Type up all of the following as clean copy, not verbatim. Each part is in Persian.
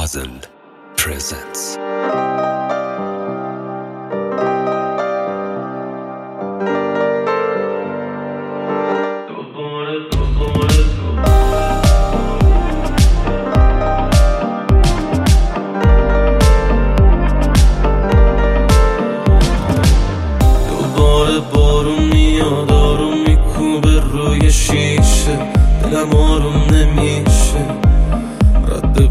Puzzle presents. دوباره بارون میاد، آروم میکوبه روی شیشه، دلم آروم نمیشه. رد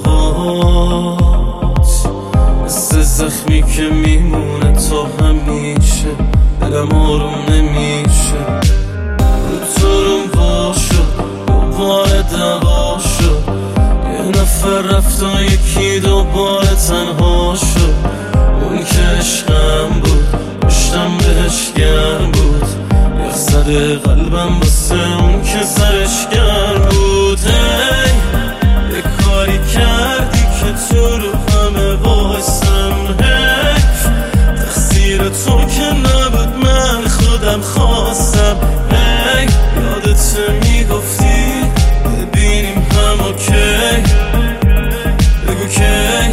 پاهات مثل زخمی که میمونه تا همیشه، دلم آروم نمیشه. رو تو روم وا شد، دوباره دعوا شد، یه نفر رفت و یکی دوباره تنها شد. اون که عشقم بود پشتم بهش گرم بود، یخ زده قلبم واسه اون که سرش گرم بود. هی یه کاری کردی که تو رو همه واسم، حیف تقصیر تو که نبود من خودم خواستم. هی یادت میگفتی ببینیم هم اوکی، بگو کی.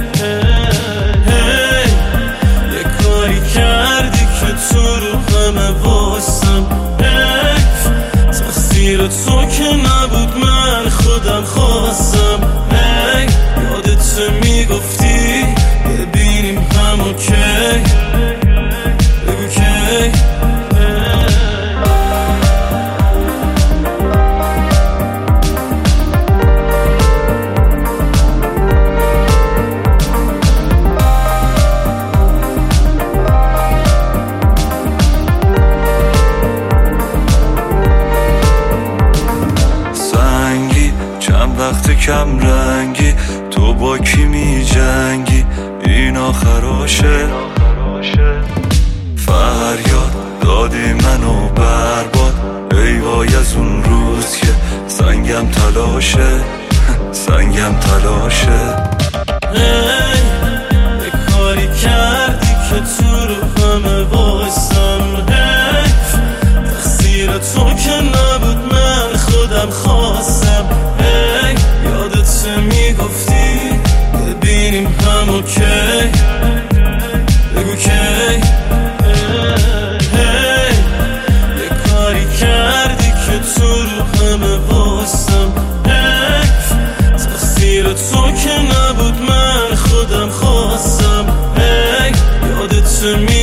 یه کاری کردی که تو رو همه واسم، حیف تقصیر تو که نبود من خودم خواستم. هی یادت میگفتی ببینیم هم اوکی، بگو کی. وقت کم رنگی تو با کی می جنگی، این آخراشه. فریاد دادی منو برباد، ای وای از اون روز که سنگم تلاشه، سنگم تلاشه. هی یه کاری کردی که تو رو همه واسم، حیف تقصیر تو که نبود من خودم خواستم. یادت میگفتی ببینیم هم اوکی، بگو کی. یه کاری کردی که تو رو همه واسم، حیف تقصیر تو که نبود من خودم خواستم. یادت